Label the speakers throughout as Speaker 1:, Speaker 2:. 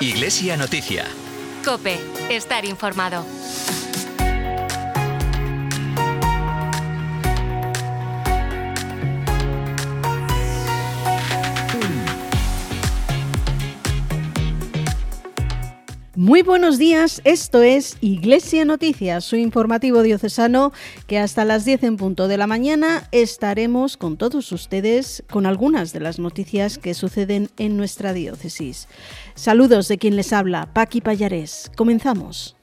Speaker 1: Iglesia Noticia.
Speaker 2: COPE. Estar informado.
Speaker 3: Muy buenos días, esto es Iglesia Noticias, su informativo diocesano que hasta las 10 en punto de la mañana estaremos con todos ustedes con algunas de las noticias que suceden en nuestra diócesis. Saludos de quien les habla, Paqui Pallarés. Comenzamos.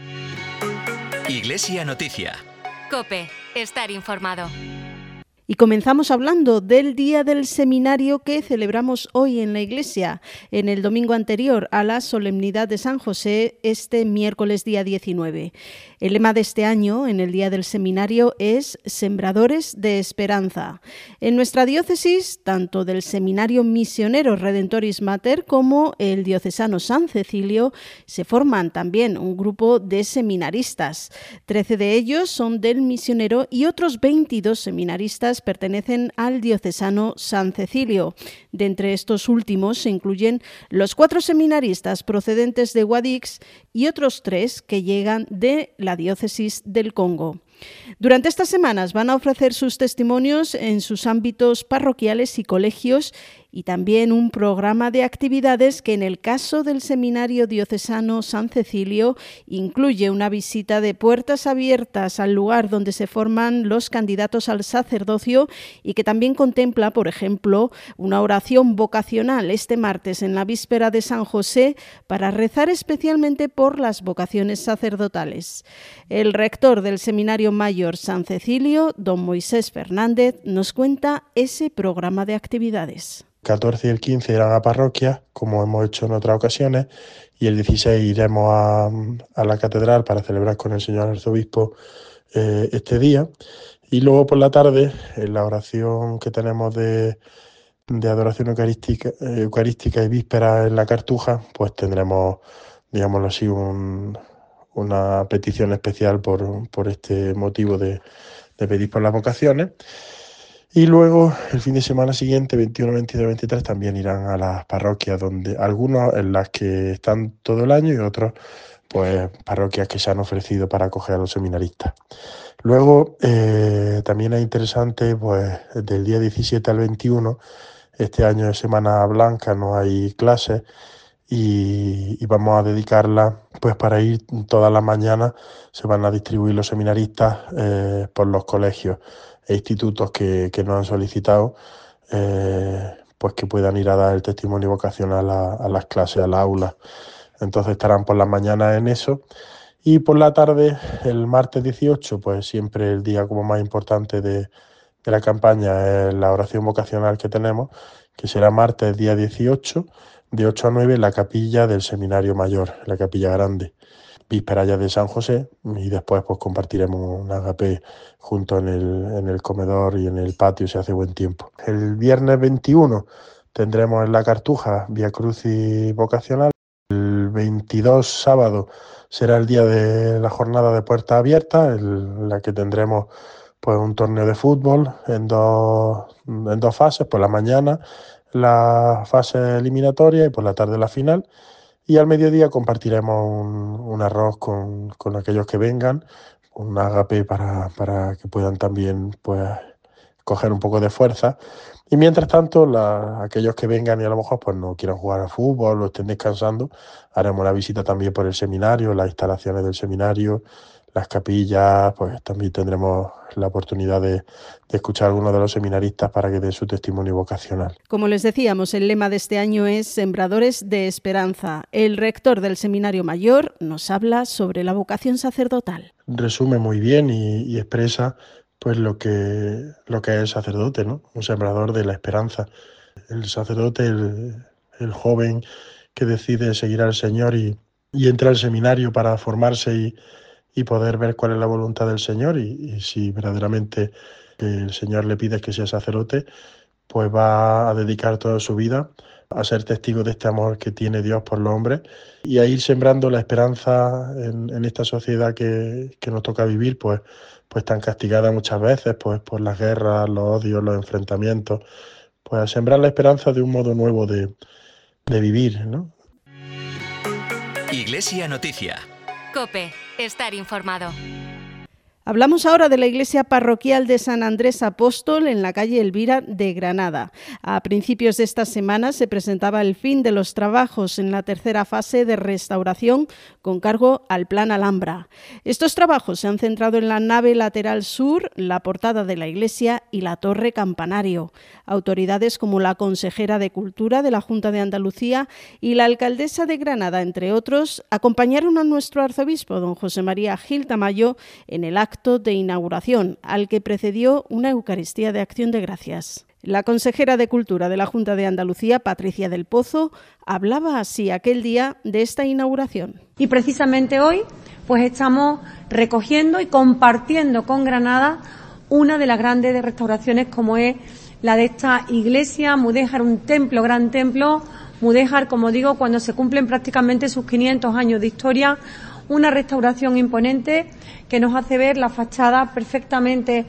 Speaker 1: Iglesia Noticia.
Speaker 2: COPE. Estar informado.
Speaker 3: Y comenzamos hablando del Día del Seminario que celebramos hoy en la Iglesia, en el domingo anterior a la solemnidad de San José, este miércoles día 19. El lema de este año, en el Día del Seminario, es Sembradores de Esperanza. En nuestra diócesis, tanto del Seminario Misionero Redentoris Mater como el diocesano San Cecilio, se forman también un grupo de seminaristas. 13 de ellos son del misionero y otros 22 seminaristas pertenecen al diocesano San Cecilio. De entre estos últimos se incluyen los 4 seminaristas procedentes de Guadix y otros 3 que llegan de la diócesis del Congo. Durante estas semanas van a ofrecer sus testimonios en sus ámbitos parroquiales y colegios y también un programa de actividades que en el caso del Seminario Diocesano San Cecilio incluye una visita de puertas abiertas al lugar donde se forman los candidatos al sacerdocio y que también contempla, por ejemplo, una oración vocacional este martes en la víspera de San José para rezar especialmente por las vocaciones sacerdotales. El rector del Seminario Mayor San Cecilio, don Moisés Fernández, nos cuenta ese programa de actividades.
Speaker 4: 14 y el 15 irán a parroquia, como hemos hecho en otras ocasiones, y el 16 iremos a la catedral para celebrar con el señor arzobispo este día. Y luego por la tarde, en la oración que tenemos de adoración eucarística y víspera en la Cartuja, pues tendremos, digámoslo así, una petición especial por este motivo de pedir por las vocaciones. Y luego, el fin de semana siguiente, 21, 22, 23, también irán a las parroquias, donde algunos en las que están todo el año y otros, pues, parroquias que se han ofrecido para acoger a los seminaristas. Luego, también es interesante, pues, del día 17 al 21, este año es Semana Blanca, no hay clases, y vamos a dedicarla, pues, para ir todas las mañanas, se van a distribuir los seminaristas por los colegios e institutos que nos han solicitado, pues que puedan ir a dar el testimonio vocacional a las clases, a las aulas. Entonces estarán por las mañanas en eso. Y por la tarde, el martes 18, pues siempre el día como más importante de la campaña es la oración vocacional que tenemos, que será martes día 18, de 8 a 9 en la capilla del Seminario Mayor, la capilla grande. Víspera ya de San José, y después pues compartiremos un agape junto en el comedor y en el patio si hace buen tiempo. El viernes 21 tendremos en la Cartuja Vía Crucis vocacional. El 22 sábado será el día de la jornada de puertas abiertas, en la que tendremos pues un torneo de fútbol en dos fases, por la mañana la fase eliminatoria y por la tarde la final. Y al mediodía compartiremos un arroz con aquellos que vengan, un agape para que puedan también, pues, coger un poco de fuerza. Y mientras tanto, aquellos que vengan y a lo mejor pues no quieran jugar al fútbol o estén descansando, haremos una visita también por el seminario, las instalaciones del seminario, las capillas, pues también tendremos la oportunidad de escuchar a algunos de los seminaristas para que den su testimonio vocacional.
Speaker 3: Como les decíamos, el lema de este año es Sembradores de Esperanza. El rector del Seminario Mayor nos habla sobre la vocación sacerdotal.
Speaker 4: Resume muy bien y expresa pues lo que es el sacerdote, ¿no? Un sembrador de la esperanza. El sacerdote, el joven que decide seguir al Señor y entra al seminario para formarse y poder ver cuál es la voluntad del Señor y si verdaderamente el Señor le pide que sea sacerdote, pues va a dedicar toda su vida a ser testigo de este amor que tiene Dios por los hombres y a ir sembrando la esperanza en esta sociedad que nos toca vivir, pues tan castigada muchas veces pues por las guerras, los odios, los enfrentamientos, pues a sembrar la esperanza de un modo nuevo de vivir, ¿no?
Speaker 1: Iglesia Noticia.
Speaker 2: COPE. Estar informado.
Speaker 3: Hablamos ahora de la iglesia parroquial de San Andrés Apóstol en la calle Elvira de Granada. A principios de esta semana se presentaba el fin de los trabajos en la tercera fase de restauración con cargo al Plan Alhambra. Estos trabajos se han centrado en la nave lateral sur, la portada de la iglesia y la torre campanario. Autoridades como la consejera de Cultura de la Junta de Andalucía y la alcaldesa de Granada, entre otros, acompañaron a nuestro arzobispo, don José María Gil Tamayo, en el acto de inauguración, al que precedió una Eucaristía de Acción de Gracias. La consejera de Cultura de la Junta de Andalucía, Patricia del Pozo, hablaba así aquel día de esta inauguración.
Speaker 5: Y precisamente hoy, pues estamos recogiendo y compartiendo con Granada una de las grandes restauraciones como es la de esta iglesia, Mudéjar, un templo, gran templo, Mudéjar, como digo, cuando se cumplen prácticamente sus 500 años de historia, una restauración imponente que nos hace ver la fachada perfectamente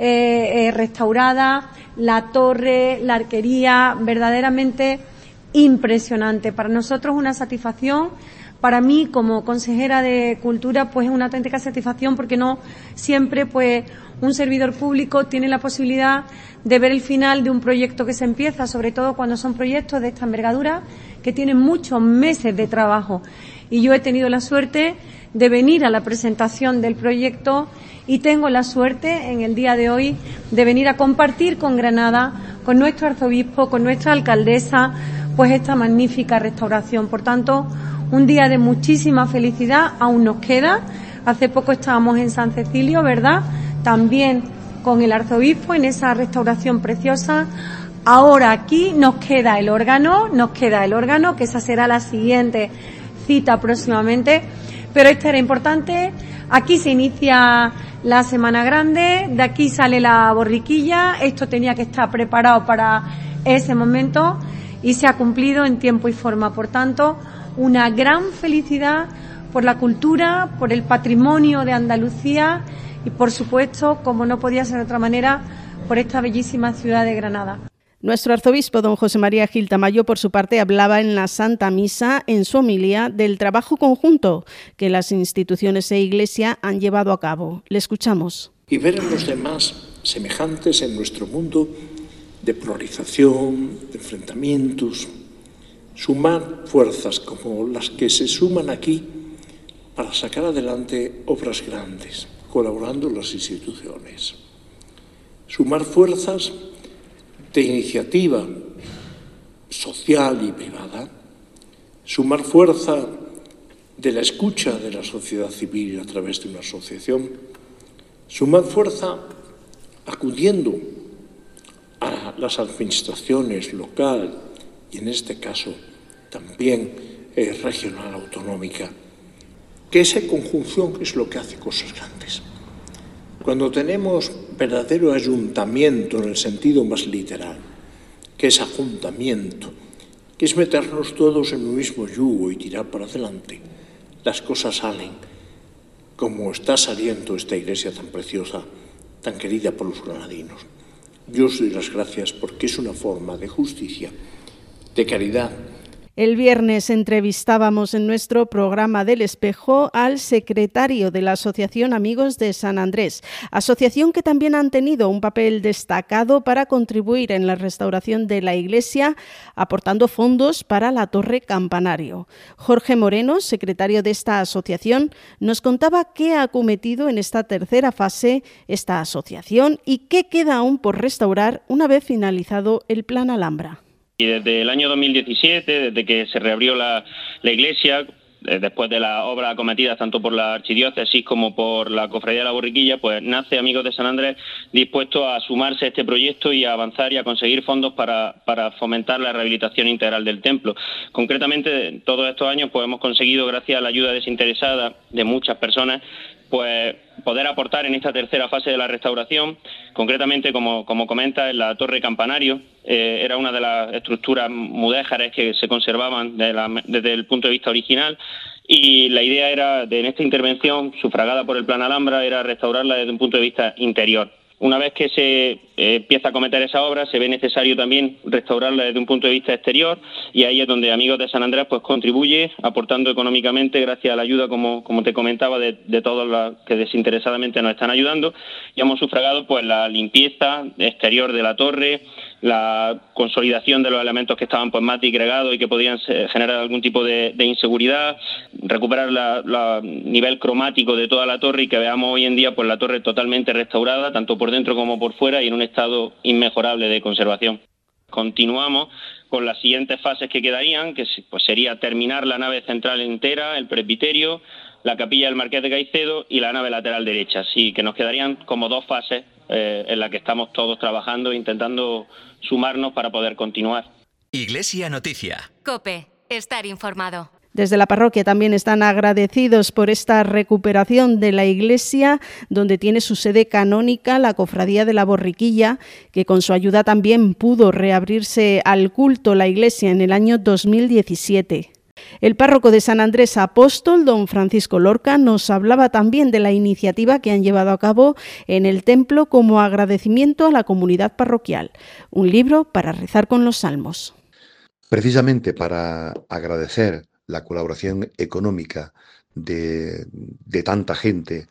Speaker 5: restaurada, la torre, la arquería, verdaderamente impresionante. Para nosotros una satisfacción, para mí como consejera de Cultura pues es una auténtica satisfacción porque no siempre pues un servidor público tiene la posibilidad de ver el final de un proyecto que se empieza, sobre todo cuando son proyectos de esta envergadura que tienen muchos meses de trabajo. Y yo he tenido la suerte de venir a la presentación del proyecto y tengo la suerte en el día de hoy de venir a compartir con Granada, con nuestro arzobispo, con nuestra alcaldesa, pues esta magnífica restauración. Por tanto, un día de muchísima felicidad, aún nos queda. Hace poco estábamos en San Cecilio, ¿verdad? También con el arzobispo en esa restauración preciosa. Ahora aquí nos queda el órgano, que esa será la siguiente cita próximamente, pero esta era importante. Aquí se inicia la Semana Grande, de aquí sale la borriquilla, esto tenía que estar preparado para ese momento y se ha cumplido en tiempo y forma. Por tanto, una gran felicidad por la cultura, por el patrimonio de Andalucía y, por supuesto, como no podía ser de otra manera, por esta bellísima ciudad de Granada.
Speaker 3: Nuestro arzobispo, don José María Gil Tamayo, por su parte, hablaba en la Santa Misa, en su homilía, del trabajo conjunto que las instituciones e Iglesia han llevado a cabo. Le escuchamos.
Speaker 6: Y ver a los demás semejantes en nuestro mundo de polarización, de enfrentamientos, sumar fuerzas como las que se suman aquí para sacar adelante obras grandes, colaborando las instituciones. Sumar fuerzas de iniciativa social y privada, sumar fuerza de la escucha de la sociedad civil a través de una asociación, sumar fuerza acudiendo a las administraciones local y en este caso también regional, autonómica, que esa conjunción es lo que hace cosas grandes. Cuando tenemos verdadero ayuntamiento en el sentido más literal, que es ajuntamiento, que es meternos todos en un mismo yugo y tirar para adelante, las cosas salen como está saliendo esta iglesia tan preciosa, tan querida por los granadinos. Yo os doy las gracias porque es una forma de justicia, de caridad.
Speaker 3: El viernes entrevistábamos en nuestro programa del Espejo al secretario de la Asociación Amigos de San Andrés, asociación que también han tenido un papel destacado para contribuir en la restauración de la iglesia, aportando fondos para la torre campanario. Jorge Moreno, secretario de esta asociación, nos contaba qué ha acometido en esta tercera fase esta asociación y qué queda aún por restaurar una vez finalizado el Plan Alhambra.
Speaker 7: Y desde el año 2017, desde que se reabrió la iglesia, después de las obras acometidas tanto por la archidiócesis como por la Cofradía de la Borriquilla, pues nace Amigos de San Andrés dispuesto a sumarse a este proyecto y a avanzar y a conseguir fondos para fomentar la rehabilitación integral del templo. Concretamente, todos estos años pues hemos conseguido, gracias a la ayuda desinteresada de muchas personas, pues poder aportar en esta tercera fase de la restauración. Concretamente, como comenta, en la torre campanario era una de las estructuras mudéjares que se conservaban desde el punto de vista original, y la idea era, en esta intervención sufragada por el Plan Alhambra, era restaurarla desde un punto de vista interior. Una vez que se empieza a acometer esa obra, se ve necesario también restaurarla desde un punto de vista exterior, y ahí es donde Amigos de San Andrés pues contribuye aportando económicamente gracias a la ayuda, como te comentaba, de todos los que desinteresadamente nos están ayudando, y hemos sufragado pues la limpieza exterior de la torre, la consolidación de los elementos que estaban pues más disgregados y que podían generar algún tipo de inseguridad, recuperar el nivel cromático de toda la torre y que veamos hoy en día pues la torre totalmente restaurada, tanto por dentro como por fuera, y en un estado inmejorable de conservación. Continuamos con las siguientes fases que quedarían, que pues sería terminar la nave central entera, el presbiterio, la capilla del Marqués de Caicedo y la nave lateral derecha. Así que nos quedarían como 2 fases en las que estamos todos trabajando, intentando sumarnos para poder continuar.
Speaker 1: Iglesia Noticia.
Speaker 2: COPE. Estar informado.
Speaker 3: Desde la parroquia también están agradecidos por esta recuperación de la iglesia, donde tiene su sede canónica la Cofradía de la Borriquilla, que con su ayuda también pudo reabrirse al culto la iglesia en el año 2017. El párroco de San Andrés Apóstol, don Francisco Lorca, nos hablaba también de la iniciativa que han llevado a cabo en el templo como agradecimiento a la comunidad parroquial, un libro para rezar con los salmos.
Speaker 8: Precisamente para agradecer la colaboración económica de tanta gente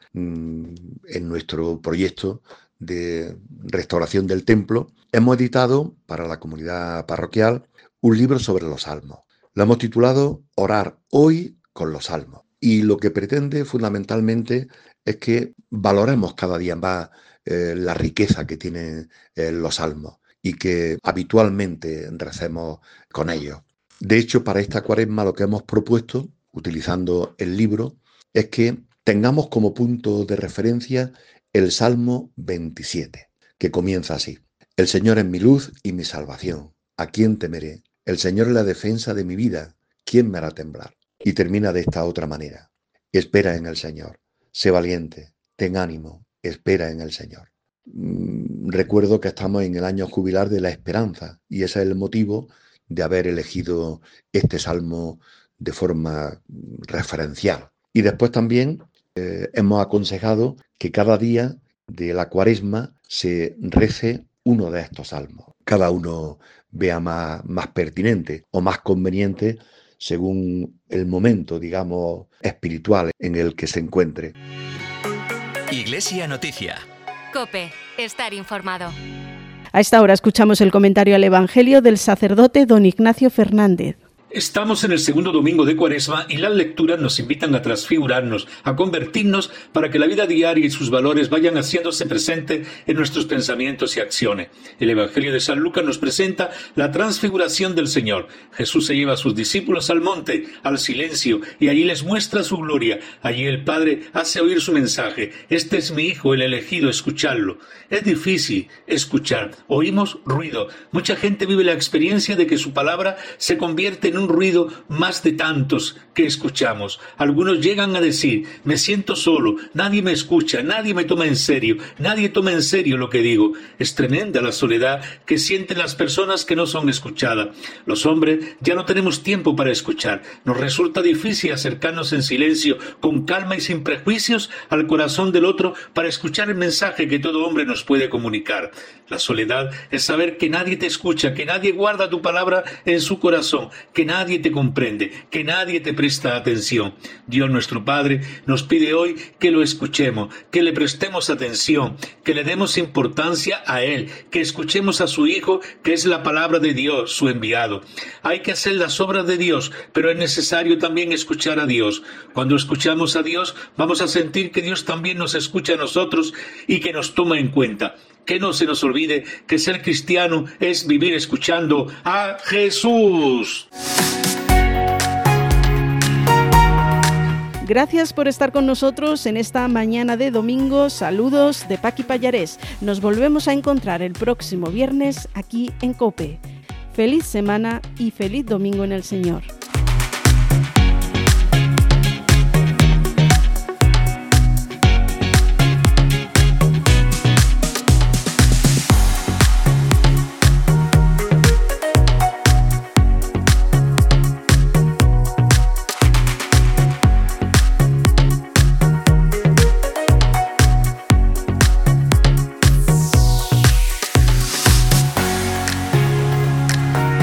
Speaker 8: en nuestro proyecto de restauración del templo, hemos editado para la comunidad parroquial un libro sobre los salmos. Lo hemos titulado Orar hoy con los salmos, y lo que pretende fundamentalmente es que valoremos cada día más la riqueza que tienen los salmos y que habitualmente recemos con ellos. De hecho, para esta Cuaresma lo que hemos propuesto, utilizando el libro, es que tengamos como punto de referencia el Salmo 27, que comienza así: El Señor es mi luz y mi salvación, ¿a quién temeré? El Señor es la defensa de mi vida, ¿quién me hará temblar? Y termina de esta otra manera: espera en el Señor, sé valiente, ten ánimo, espera en el Señor. Recuerdo que estamos en el año jubilar de la esperanza, y ese es el motivo de haber elegido este salmo de forma referencial. Y después también hemos aconsejado que cada día de la Cuaresma se rece uno de estos salmos. Cada uno vea más pertinente o más conveniente según el momento, digamos, espiritual en el que se encuentre.
Speaker 1: Iglesia Noticia.
Speaker 2: COPE. Estar informado.
Speaker 3: A esta hora escuchamos el comentario al Evangelio del sacerdote don Ignacio Fernández.
Speaker 9: Estamos en el segundo domingo de Cuaresma y las lecturas nos invitan a transfigurarnos, a convertirnos para que la vida diaria y sus valores vayan haciéndose presente en nuestros pensamientos y acciones. El Evangelio de San Lucas nos presenta la transfiguración del Señor. Jesús se lleva a sus discípulos al monte, al silencio, y allí les muestra su gloria. Allí el Padre hace oír su mensaje: este es mi Hijo, el elegido, escuchadlo. Es difícil escuchar, oímos ruido. Mucha gente vive la experiencia de que su palabra se convierte en un ruido más de tantos que escuchamos. Algunos llegan a decir: me siento solo, nadie me escucha, nadie me toma en serio, nadie toma en serio lo que digo. Es tremenda la soledad que sienten las personas que no son escuchadas. Los hombres ya no tenemos tiempo para escuchar. Nos resulta difícil acercarnos en silencio, con calma y sin prejuicios, al corazón del otro para escuchar el mensaje que todo hombre nos puede comunicar. La soledad es saber que nadie te escucha, que nadie guarda tu palabra en su corazón, que nadie te comprende, que nadie te presta atención. Dios nuestro Padre nos pide hoy que lo escuchemos, que le prestemos atención, que le demos importancia a Él, que escuchemos a su Hijo, que es la palabra de Dios, su enviado. Hay que hacer las obras de Dios, pero es necesario también escuchar a Dios. Cuando escuchamos a Dios, vamos a sentir que Dios también nos escucha a nosotros y que nos toma en cuenta. Que no se nos olvide que ser cristiano es vivir escuchando a Jesús.
Speaker 3: Gracias por estar con nosotros en esta mañana de domingo. Saludos de Paqui Pallarés. Nos volvemos a encontrar el próximo viernes aquí en COPE. Feliz semana y feliz domingo en el Señor.